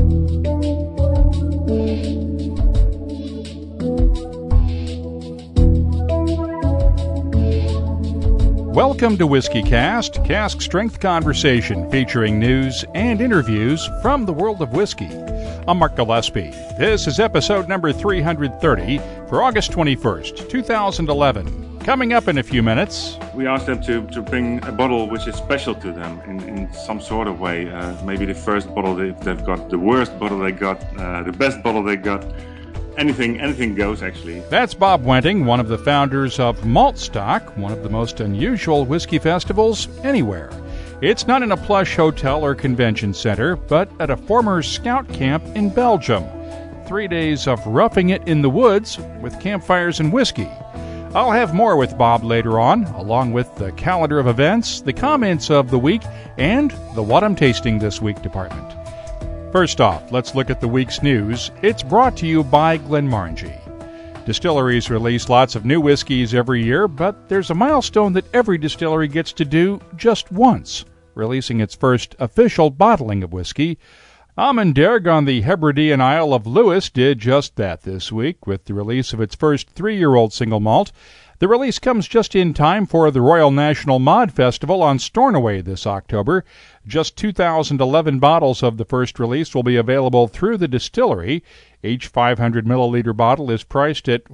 Welcome to WhiskeyCast, cask strength conversation featuring news and interviews from the world of whiskey. I'm Mark Gillespie. This is episode number 330 for August 21st, 2011. Coming up in a few minutes, we asked them to bring a bottle which is special to them in some sort of way. Maybe the first bottle they've got, the worst bottle they got, the best bottle they got. Anything goes, actually. That's Bob Wenting, one of the founders of Maltstock, one of the most unusual whiskey festivals anywhere. It's not in a plush hotel or convention center, but at a former scout camp in Belgium. 3 days of roughing it in the woods with campfires and whiskey. I'll have more with Bob later on, along with the calendar of events, the comments of the week, and the What I'm Tasting This Week department. First off, let's look at the week's news. It's brought to you by Glenmorangie. Distilleries release lots of new whiskeys every year, but there's a milestone that every distillery gets to do just once, releasing its first official bottling of whiskey. Amanderg on the Hebridean Isle of Lewis did just that this week with the release of its first 3-year-old single malt. The release comes just in time for the Royal National Mod Festival on Stornoway this October. Just 2,011 bottles of the first release will be available through the distillery. Each 500-milliliter bottle is priced at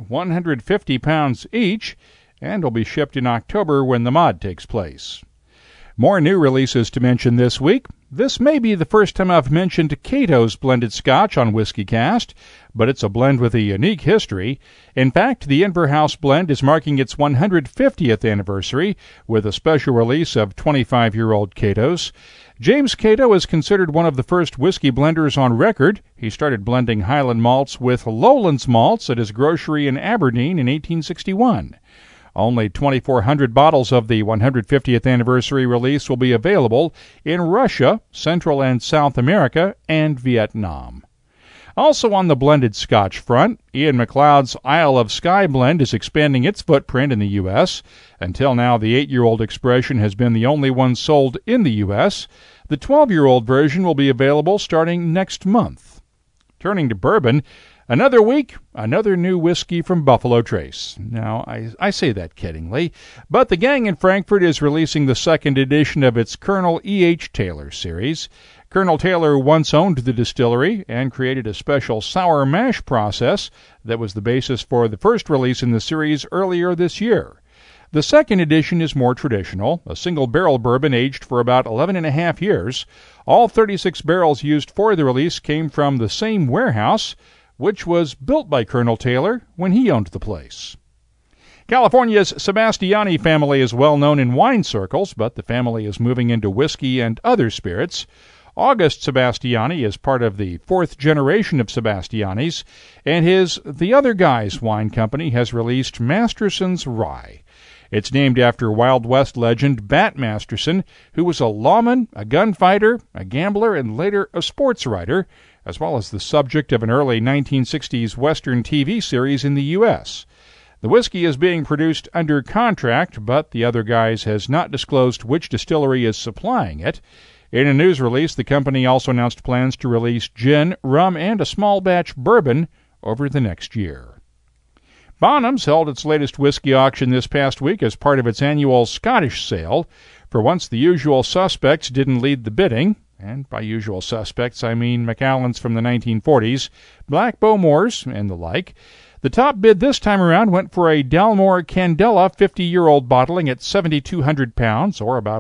£150 each and will be shipped in October when the mod takes place. More new releases to mention this week. This may be the first time I've mentioned Cato's blended scotch on WhiskeyCast, but it's a blend with a unique history. In fact, the Inverhouse blend is marking its 150th anniversary with a special release of 25-year-old Cato's. James Cato is considered one of the first whiskey blenders on record. He started blending Highland malts with Lowlands malts at his grocery in Aberdeen in 1861. Only 2,400 bottles of the 150th anniversary release will be available in Russia, Central and South America, and Vietnam. Also on the blended scotch front, Ian MacLeod's Isle of Skye blend is expanding its footprint in the U.S. Until now, the 8-year-old expression has been the only one sold in the U.S. The 12-year-old version will be available starting next month. Turning to bourbon, another week, another new whiskey from Buffalo Trace. Now, I say that kiddingly, but the gang in Frankfurt is releasing the second edition of its Colonel E.H. Taylor series. Colonel Taylor once owned the distillery and created a special sour mash process that was the basis for the first release in the series earlier this year. The second edition is more traditional, a single-barrel bourbon aged for about 11 and a half years. All 36 barrels used for the release came from the same warehouse, which was built by Colonel Taylor when he owned the place. California's Sebastiani family is well known in wine circles, but the family is moving into whiskey and other spirits. August Sebastiani is part of the fourth generation of Sebastianis, and his The Other Guys wine company has released Masterson's Rye. It's named after Wild West legend Bat Masterson, who was a lawman, a gunfighter, a gambler, and later a sports writer, as well as the subject of an early 1960s Western TV series in the U.S. The whiskey is being produced under contract, but The Other Guys has not disclosed which distillery is supplying it. In a news release, the company also announced plans to release gin, rum, and a small batch bourbon over the next year. Bonham's held its latest whiskey auction this past week as part of its annual Scottish sale. For once, the usual suspects didn't lead the bidding. And by usual suspects, I mean Macallan's from the 1940s, Black Bowmores, and the like. The top bid this time around went for a Dalmore Candela 50-year-old bottling at £7,200, or about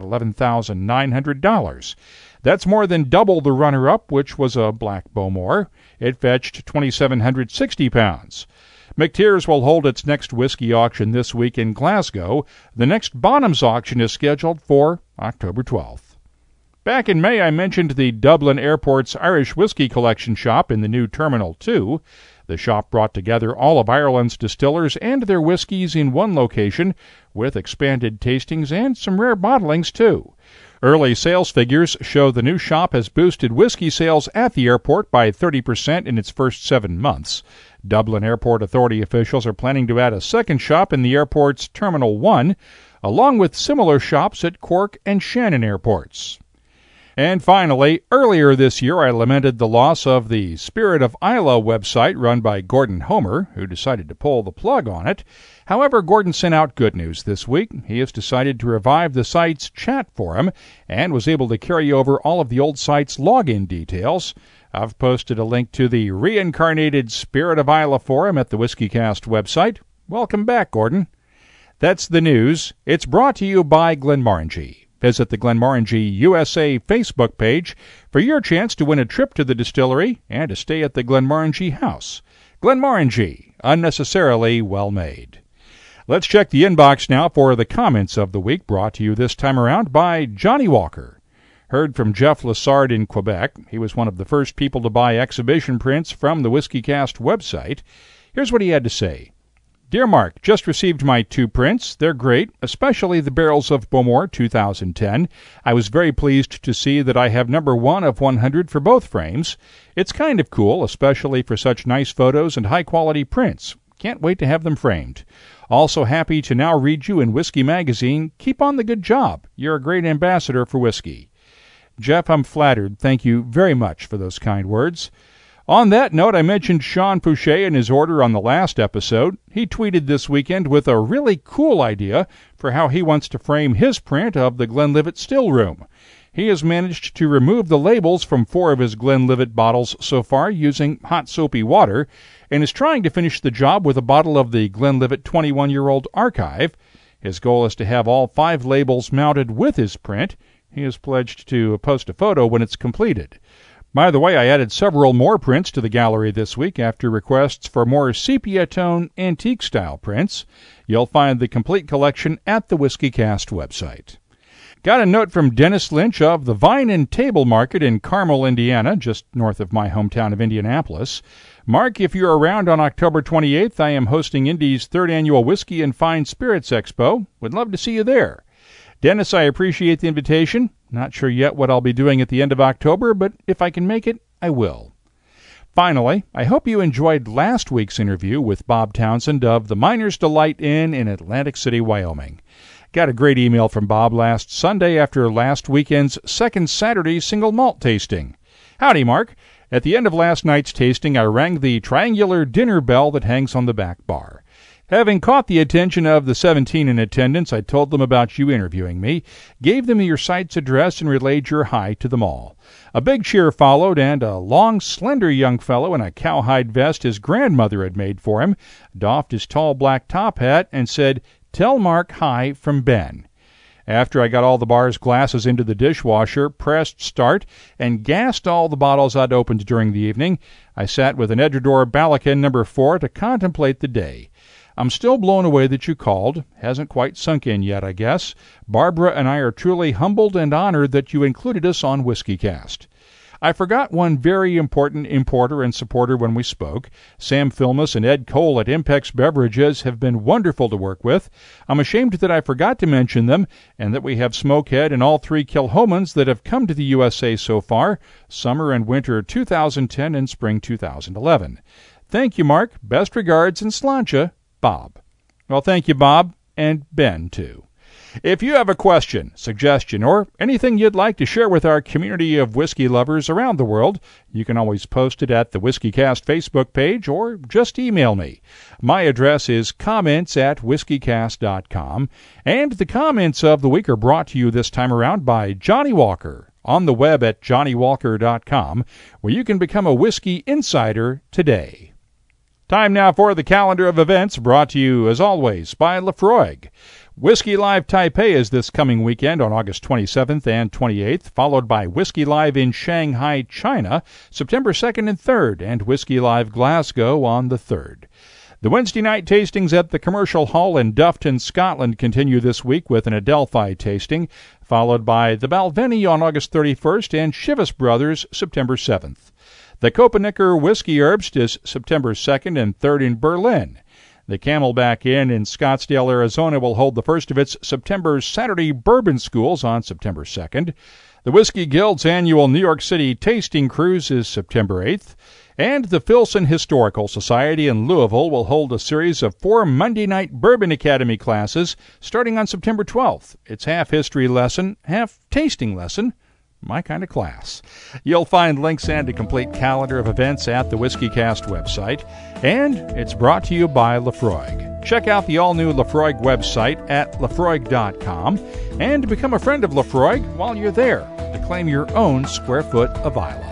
$11,900. That's more than double the runner-up, which was a Black Bowmore. It fetched £2,760. McTeers will hold its next whiskey auction this week in Glasgow. The next Bonham's auction is scheduled for October 12th. Back in May, I mentioned the Dublin Airport's Irish Whiskey Collection shop in the new Terminal 2. The shop brought together all of Ireland's distillers and their whiskies in one location, with expanded tastings and some rare bottlings, too. Early sales figures show the new shop has boosted whiskey sales at the airport by 30% in its first 7 months. Dublin Airport Authority officials are planning to add a second shop in the airport's Terminal 1, along with similar shops at Cork and Shannon airports. And finally, earlier this year I lamented the loss of the Spirit of Isla website run by Gordon Homer, who decided to pull the plug on it. However, Gordon sent out good news this week. He has decided to revive the site's chat forum and was able to carry over all of the old site's login details. I've posted a link to the reincarnated Spirit of Isla forum at the WhiskeyCast website. Welcome back, Gordon. That's the news. It's brought to you by Glenmorangie. Visit the Glenmorangie USA Facebook page for your chance to win a trip to the distillery and to stay at the Glenmorangie House. Glenmorangie, unnecessarily well made. Let's check the inbox now for the comments of the week, brought to you this time around by Johnny Walker. Heard from Jeff Lessard in Quebec. He was one of the first people to buy exhibition prints from the WhiskeyCast website. Here's what he had to say. Dear Mark, just received my 2 prints. They're great, especially the Barrels of Bowmore 2010. I was very pleased to see that I have number 1 of 100 for both frames. It's kind of cool, especially for such nice photos and high-quality prints. Can't wait to have them framed. Also happy to now read you in Whiskey Magazine. Keep on the good job. You're a great ambassador for whiskey. Jeff, I'm flattered. Thank you very much for those kind words. On that note, I mentioned Sean Pouchet and his order on the last episode. He tweeted this weekend with a really cool idea for how he wants to frame his print of the Glenlivet Still Room. He has managed to remove the labels from 4 of his Glenlivet bottles so far using hot soapy water, and is trying to finish the job with a bottle of the Glenlivet 21-year-old Archive. His goal is to have all 5 labels mounted with his print. He has pledged to post a photo when it's completed. By the way, I added several more prints to the gallery this week after requests for more sepia-tone, antique-style prints. You'll find the complete collection at the WhiskeyCast website. Got a note from Dennis Lynch of the Vine and Table Market in Carmel, Indiana, just north of my hometown of Indianapolis. Mark, if you're around on October 28th, I am hosting Indy's 3rd Annual Whiskey and Fine Spirits Expo. Would love to see you there. Dennis, I appreciate the invitation. Not sure yet what I'll be doing at the end of October, but if I can make it, I will. Finally, I hope you enjoyed last week's interview with Bob Townsend of the Miner's Delight Inn in Atlantic City, Wyoming. Got a great email from Bob last Sunday after last weekend's second Saturday single malt tasting. Howdy, Mark. At the end of last night's tasting, I rang the triangular dinner bell that hangs on the back bar. Having caught the attention of the 17 in attendance, I told them about you interviewing me, gave them your site's address, and relayed your hi to them all. A big cheer followed, and a long, slender young fellow in a cowhide vest his grandmother had made for him doffed his tall black top hat and said, "Tell Mark hi from Ben." After I got all the bar's glasses into the dishwasher, pressed start, and gassed all the bottles I'd opened during the evening, I sat with an Edredor Balakin No. 4 to contemplate the day. I'm still blown away that you called. Hasn't quite sunk in yet, I guess. Barbara and I are truly humbled and honored that you included us on WhiskeyCast. I forgot one very important importer and supporter when we spoke. Sam Filmus and Ed Cole at Impex Beverages have been wonderful to work with. I'm ashamed that I forgot to mention them, and that we have Smokehead and all 3 Kilhomans that have come to the USA so far, summer and winter 2010 and spring 2011. Thank you, Mark. Best regards, and sláinte, Bob. Well, thank you, Bob, and Ben, too. If you have a question, suggestion, or anything you'd like to share with our community of whiskey lovers around the world, you can always post it at the WhiskeyCast Facebook page or just email me. My address is comments@whiskeycast.com, and the comments of the week are brought to you this time around by Johnny Walker on the web at johnnywalker.com, where you can become a whiskey insider today. Time now for the calendar of events, brought to you, as always, by Lefroy. Whiskey Live Taipei is this coming weekend on August 27th and 28th, followed by Whiskey Live in Shanghai, China, September 2nd and 3rd, and Whiskey Live Glasgow on the 3rd. The Wednesday night tastings at the Commercial Hall in Dufton, Scotland continue this week with an Adelphi tasting, followed by the Balvenie on August 31st and Chivas Brothers September 7th. The Kopenicker Whiskey Herbst is September 2nd and 3rd in Berlin. The Camelback Inn in Scottsdale, Arizona will hold the first of its September Saturday Bourbon Schools on September 2nd. The Whiskey Guild's annual New York City Tasting Cruise is September 8th. And the Filson Historical Society in Louisville will hold a series of 4 Monday night Bourbon Academy classes starting on September 12th. It's half history lesson, half tasting lesson. My kind of class. You'll find links and a complete calendar of events at the WhiskeyCast website, and it's brought to you by Laphroaig. Check out the all-new Laphroaig website at laphroaig.com and become a friend of Laphroaig while you're there to claim your own square foot of Islay.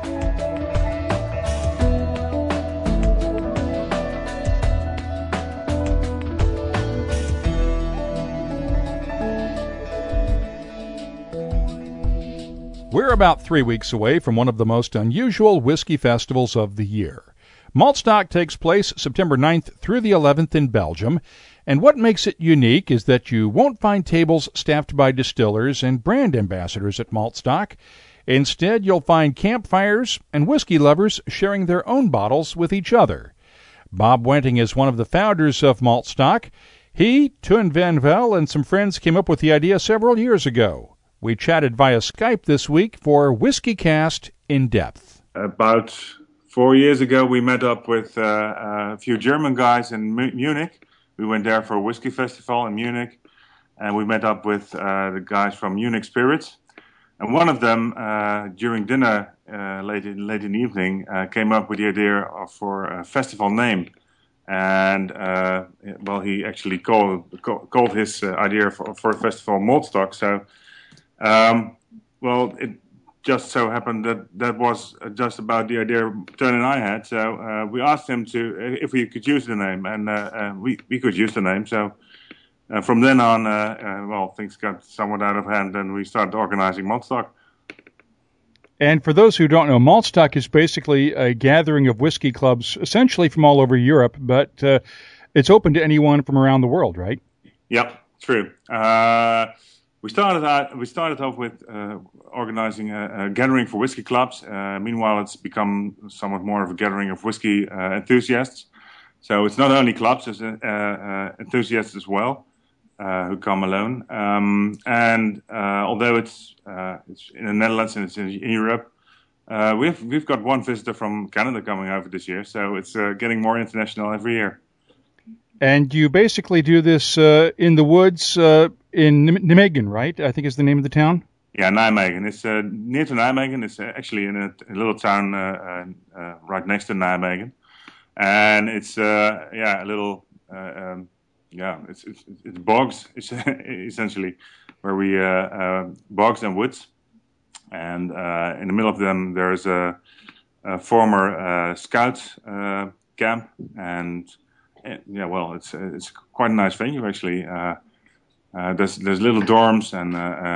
We're about 3 weeks away from one of the most unusual whiskey festivals of the year. Maltstock takes place September 9th through the 11th in Belgium, and what makes it unique is that you won't find tables staffed by distillers and brand ambassadors at Maltstock. Instead, you'll find campfires and whiskey lovers sharing their own bottles with each other. Bob Wenting is one of the founders of Maltstock. He, Teun Van Vel, and some friends came up with the idea several years ago. We chatted via Skype this week for WhiskeyCast In Depth. About 4 years ago, we met up with a few German guys in Munich. We went there for a whiskey festival in Munich, and we met up with the guys from Munich Spirits. And one of them, during dinner late in the evening, came up with the idea for a festival name. And he actually called his idea for a festival Maltstock. So. It just so happened that was just about the idea Teun and I had. So we asked him if we could use the name, and we could use the name. So from then on, things got somewhat out of hand, and we started organizing Maltstock. And for those who don't know, Maltstock is basically a gathering of whiskey clubs, essentially from all over Europe, but it's open to anyone from around the world, right? Yep, true. We started off with organizing a gathering for whiskey clubs. Meanwhile, it's become somewhat more of a gathering of whiskey enthusiasts. So it's not only clubs, it's enthusiasts as well who come alone. Although it's in the Netherlands and it's in Europe, we've got one visitor from Canada coming over this year. So it's getting more international every year. And you basically do this in the woods in Nijmegen, right? I think is the name of the town? Yeah, Nijmegen. It's near to Nijmegen. It's actually in a little town right next to Nijmegen. And it's a little, it's bogs, essentially, where we, bogs and woods. And in the middle of them, there's a former scout camp, and it's quite a nice venue actually. There's little dorms and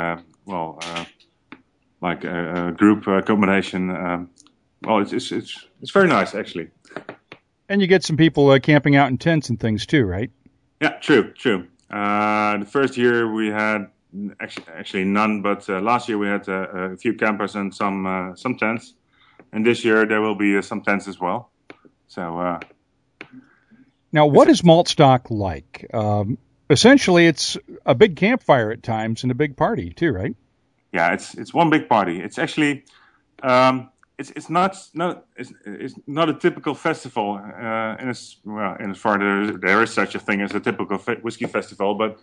like a group accommodation. It's very nice actually. And you get some people camping out in tents and things too, right? Yeah, true. The first year we had actually none, but last year we had a few campers and some tents, and this year there will be some tents as well. So. Now, what is Maltstock like? Essentially, it's a big campfire at times and a big party too, right? Yeah, it's one big party. It's actually it's not a typical festival. In as far there is such a thing as a typical whiskey festival, but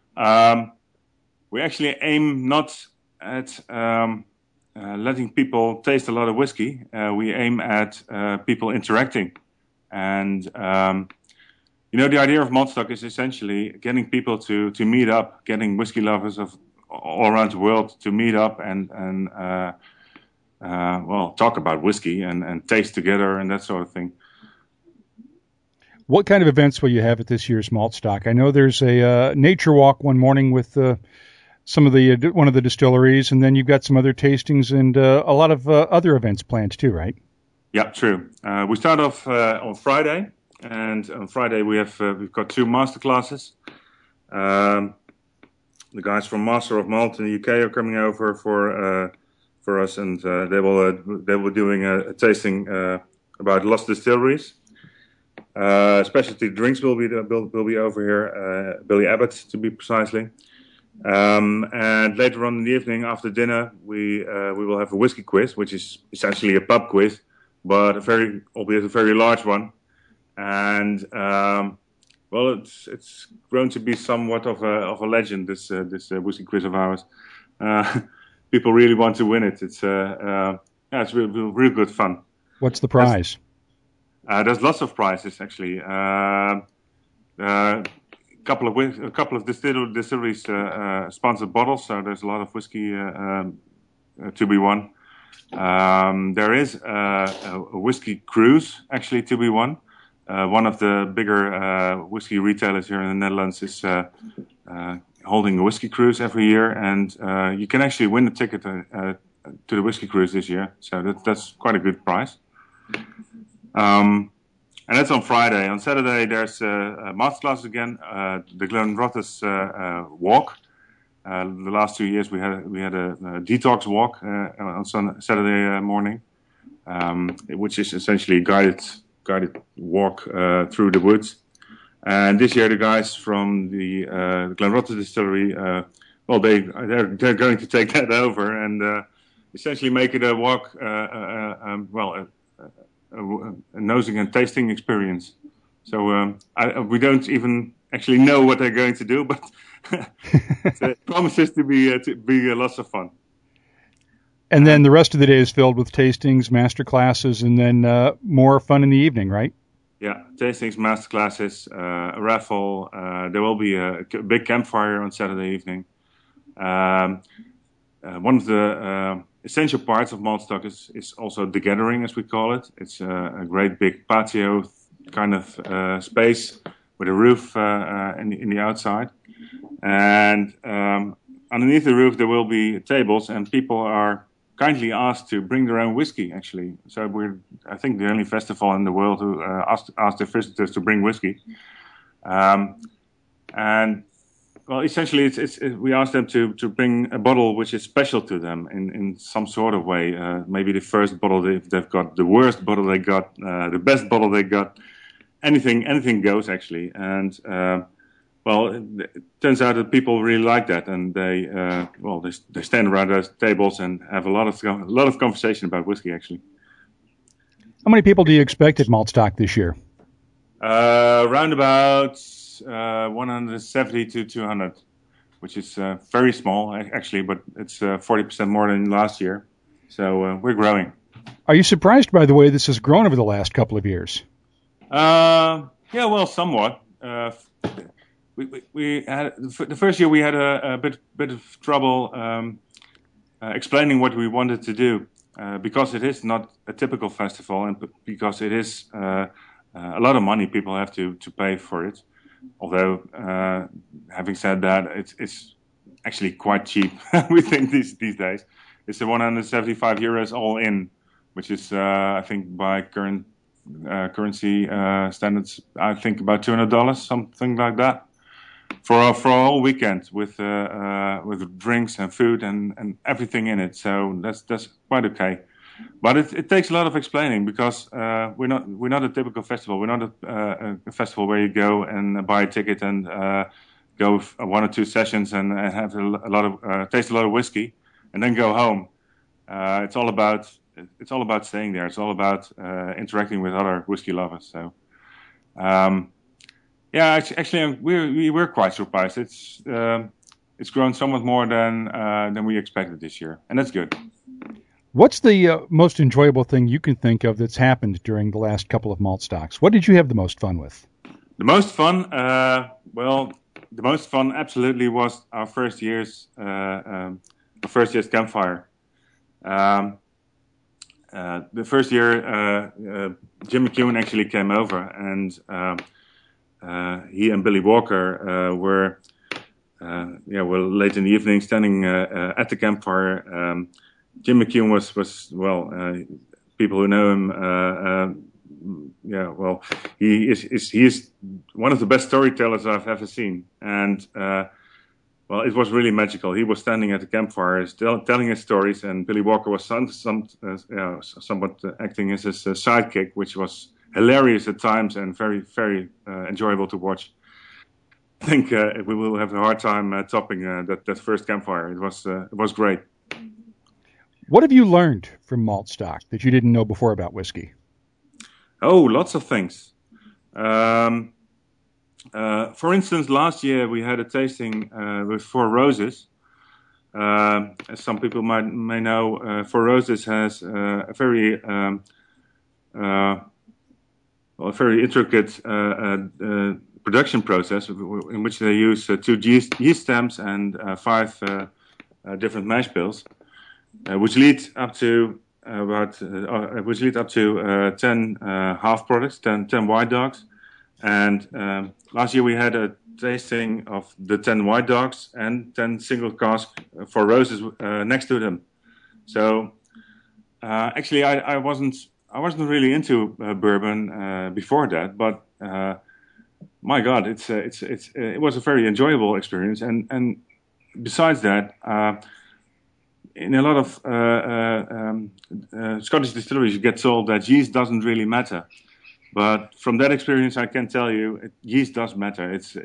we actually aim not at letting people taste a lot of whiskey. We aim at people interacting and. The idea of Maltstock is essentially getting people to meet up, getting whiskey lovers of all around the world to meet up and talk about whiskey and taste together and that sort of thing. What kind of events will you have at this year's Maltstock? I know there's a nature walk one morning with one of the distilleries, and then you've got some other tastings and a lot of other events planned too, right? Yeah, true. We start off on Friday. And on Friday we've got 2 master classes. The guys from Master of Malt in the UK are coming over for us, and they will doing a tasting about lost distilleries. Specialty drinks will be over here. Billy Abbott, to be precisely. And later on in the evening, after dinner, we will have a whiskey quiz, which is essentially a pub quiz, but albeit a very large one. And it's grown to be somewhat of a legend, this whiskey quiz of ours, people really want to win it. It's yeah, it's real good fun. What's the prize? There's lots of prizes actually. A couple of distilleries sponsored bottles, so there's a lot of whiskey to be won. There is a whiskey cruise actually to be won. One of the bigger whiskey retailers here in the Netherlands is holding a whiskey cruise every year, and you can actually win a ticket to the whiskey cruise this year. So that's quite a good prize. And that's on Friday. On Saturday, there's a masterclass again. The Glenrothes walk. The last 2 years, we had a detox walk on Saturday morning, which is essentially a guided walk through the woods. And this year, the guys from the Glenrothes distillery, well, they're going to take that over and essentially make it a walk, a nosing and tasting experience. So we don't even actually know what they're going to do, but it promises to be lots of fun. And then the rest of the day is filled with tastings, master classes, and then more fun in the evening, right? Yeah, tastings, master classes, a raffle. There will be a big campfire on Saturday evening. One of the essential parts of Maltstock is also the gathering, as we call it. It's a great big patio kind of space with a roof in the outside. And underneath the roof there will be tables, and people are kindly asked to bring their own whiskey, actually. So we're, I think, the only festival in the world who asked their visitors to bring whiskey. And well, essentially, we ask them to bring a bottle which is special to them in some sort of way. Maybe the first bottle they've got, the worst bottle they got, the best bottle they got. Anything goes, actually. And well, it turns out that people really like that, and they stand around those tables and have a lot of conversation about whiskey, actually. How many people do you expect at Maltstock this year? Around about 170 to 200, which is very small, actually, but it's 40% more than last year. So we're growing. Are you surprised by the way this has grown over the last couple of years? Yeah, well, somewhat. We had the first year we had a bit of trouble explaining what we wanted to do because it is not a typical festival, and because it is a lot of money people have to pay for it. Although, having said that, it's actually quite cheap. We think these days it's the 175 euros all in, which is I think by current currency standards, I think about $200, something like that, for a whole weekend with drinks and food and everything in it. So that's quite okay. But it takes a lot of explaining, because we're not a typical festival. We're not a festival where you go and buy a ticket and go 1 or 2 sessions and have taste a lot of whiskey and then go home. It's all about staying there. It's all about interacting with other whiskey lovers. So yeah, actually we're quite surprised. It's grown somewhat more than we expected this year, and that's good. What's the most enjoyable thing you can think of that's happened during the last couple of Maltstocks? What did you have the most fun with? The most fun, the most fun absolutely was our first year's campfire. The first year, Jim McEwen actually came over, and he and Billy Walker were late in the evening standing at the campfire. Jim McEwen was people who know him, he is one of the best storytellers I've ever seen, and it was really magical. He was standing at the campfire telling his stories, and Billy Walker was somewhat acting as his sidekick, which was hilarious at times and very, very enjoyable to watch. I think we will have a hard time topping that first campfire. It was great. What have you learned from Maltstock that you didn't know before about whiskey? Oh, lots of things. For instance, last year we had a tasting with Four Roses. as some people may know, Four Roses has a very intricate production process in which they use 2 yeast stems and 5 different mash bills, which lead up to 10 half products, 10 white dogs. And last year we had a tasting of the 10 white dogs and 10 single cask Four Roses next to them. So actually, I wasn't really into bourbon before that, but my God, it was a very enjoyable experience. And besides that, in a lot of Scottish distilleries, you get told that yeast doesn't really matter. But from that experience, I can tell you, yeast does matter. It's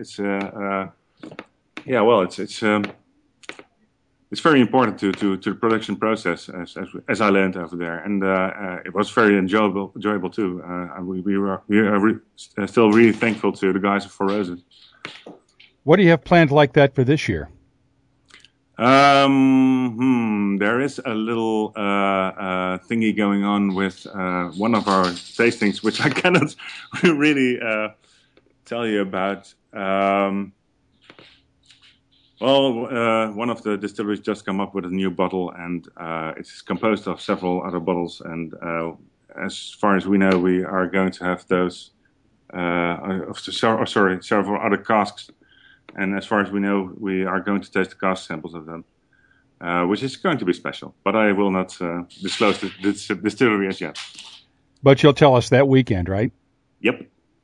very important to the production process, as I learned over there, and it was very enjoyable too. We are still really thankful to the guys of Four Roses. What do you have planned like that for this year? There is a little thingy going on with one of our tastings, which I cannot really tell you about. One of the distilleries just come up with a new bottle, and it's composed of several other bottles. And as far as we know, we are going to have those. Several other casks. And as far as we know, we are going to taste the cask samples of them, which is going to be special. But I will not disclose the distillery as yet. But you'll tell us that weekend, right? Yep.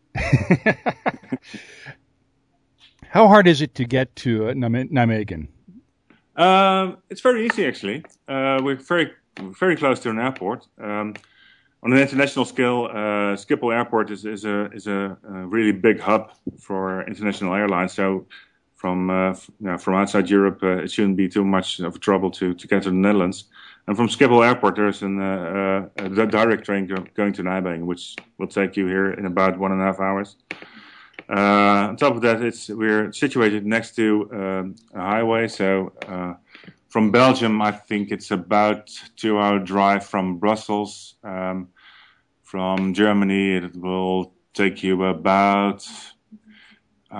How hard is it to get to Nijmegen? It's very easy, actually. We're very, very close to an airport. On an international scale, Schiphol Airport is a really big hub for international airlines. So from outside Europe, it shouldn't be too much of a trouble to get to the Netherlands. And from Schiphol Airport, there's a direct train going to Nijmegen, which will take you here in about 1.5 hours. On top of that, we're situated next to a highway, so from Belgium, I think it's about 2-hour drive from Brussels. From Germany, it will take you about 2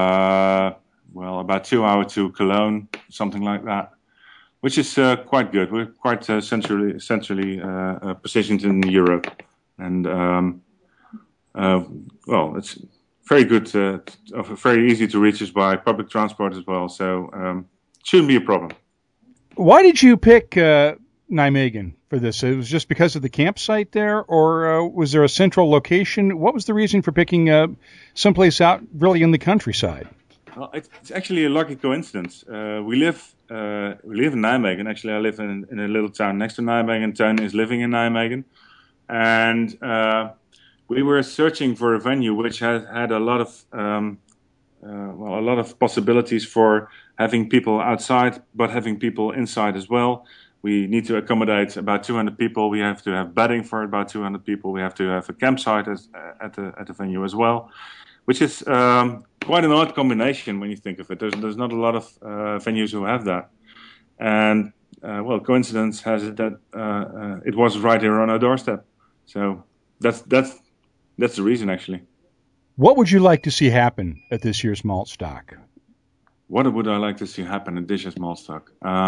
hours to Cologne, something like that, which is quite good. We're quite centrally positioned in Europe, and it's very good, very easy to reach us by public transport as well. So shouldn't be a problem. Why did you pick Nijmegen for this? It was just because of the campsite there, or was there a central location? What was the reason for picking someplace out really in the countryside? Well, it's actually a lucky coincidence. We live in Nijmegen. Actually, I live in a little town next to Nijmegen. Teun is living in Nijmegen, and we were searching for a venue which had a lot of possibilities for having people outside, but having people inside as well. We need to accommodate about 200 people. We have to have bedding for about 200 people. We have to have a campsite at the venue as well, which is quite an odd combination when you think of it. There's not a lot of venues who have that, and coincidence has it that it was right here on our doorstep. So that's the reason, actually. What would you like to see happen at this year's Maltstock? What would I like to see happen at this year's Maltstock?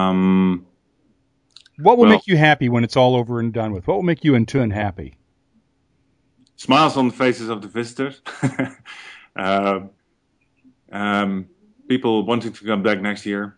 What will make you happy when it's all over and done with? What will make you and Teun happy? Smiles on the faces of the visitors. People wanting to come back next year.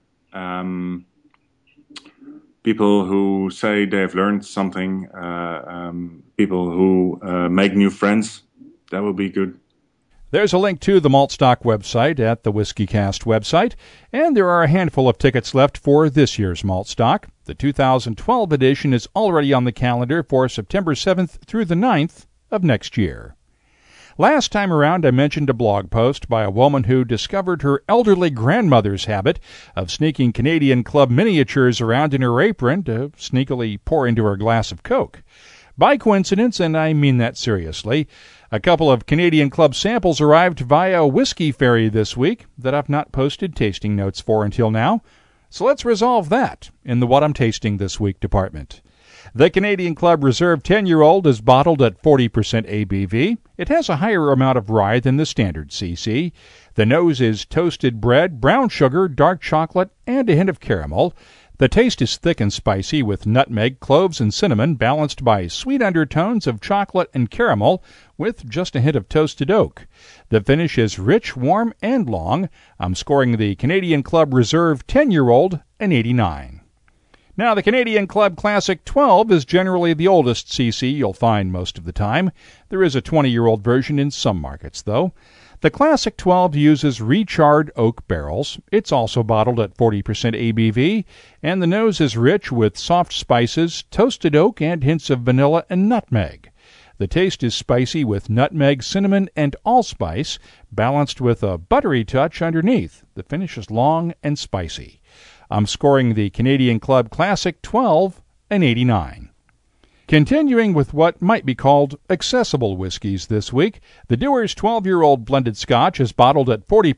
People who say they've learned something. People who make new friends. That will be good. There's a link to the Maltstock website at the WhiskyCast website, and there are a handful of tickets left for this year's Maltstock. The 2012 edition is already on the calendar for September 7th through the 9th of next year. Last time around, I mentioned a blog post by a woman who discovered her elderly grandmother's habit of sneaking Canadian Club miniatures around in her apron to sneakily pour into her glass of Coke. By coincidence, and I mean that seriously, a couple of Canadian Club samples arrived via Whiskey Ferry this week that I've not posted tasting notes for until now. So let's resolve that in the What I'm Tasting This Week department. The Canadian Club Reserve 10-year-old is bottled at 40% ABV. It has a higher amount of rye than the standard CC. The nose is toasted bread, brown sugar, dark chocolate, and a hint of caramel. The taste is thick and spicy with nutmeg, cloves, and cinnamon, balanced by sweet undertones of chocolate and caramel with just a hint of toasted oak. The finish is rich, warm, and long. I'm scoring the Canadian Club Reserve 10-year-old an 89. Now, the Canadian Club Classic 12 is generally the oldest CC you'll find most of the time. There is a 20-year-old version in some markets, though. The Classic 12 uses recharred oak barrels. It's also bottled at 40% ABV, and the nose is rich with soft spices, toasted oak, and hints of vanilla and nutmeg. The taste is spicy with nutmeg, cinnamon, and allspice, balanced with a buttery touch underneath. The finish is long and spicy. I'm scoring the Canadian Club Classic 12 an 89. Continuing with what might be called accessible whiskeys this week, the Dewar's 12-year-old blended Scotch is bottled at 40%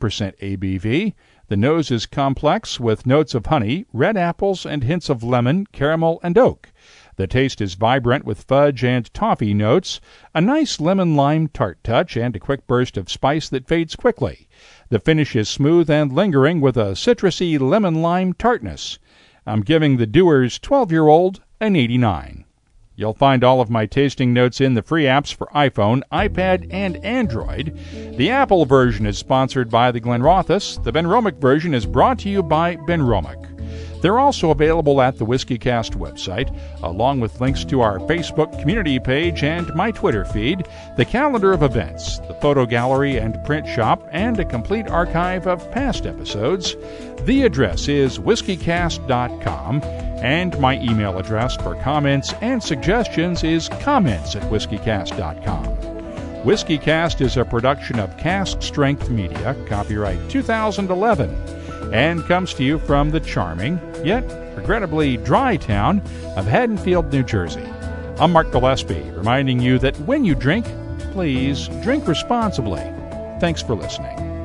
ABV. The nose is complex with notes of honey, red apples, and hints of lemon, caramel, and oak. The taste is vibrant with fudge and toffee notes, a nice lemon-lime tart touch, and a quick burst of spice that fades quickly. The finish is smooth and lingering with a citrusy lemon-lime tartness. I'm giving the Dewar's 12-year-old an 89. You'll find all of my tasting notes in the free apps for iPhone, iPad, and Android. The Apple version is sponsored by the Glenrothes. The Benromic version is brought to you by Benromic. They're also available at the WhiskyCast website, along with links to our Facebook community page and my Twitter feed, the calendar of events, the photo gallery and print shop, and a complete archive of past episodes. The address is whiskycast.com, and my email address for comments and suggestions is comments@whiskycast.com. WhiskyCast is a production of Cask Strength Media, copyright 2011, and comes to you from the charming, yet regrettably dry town of Haddonfield, New Jersey. I'm Mark Gillespie, reminding you that when you drink, please drink responsibly. Thanks for listening.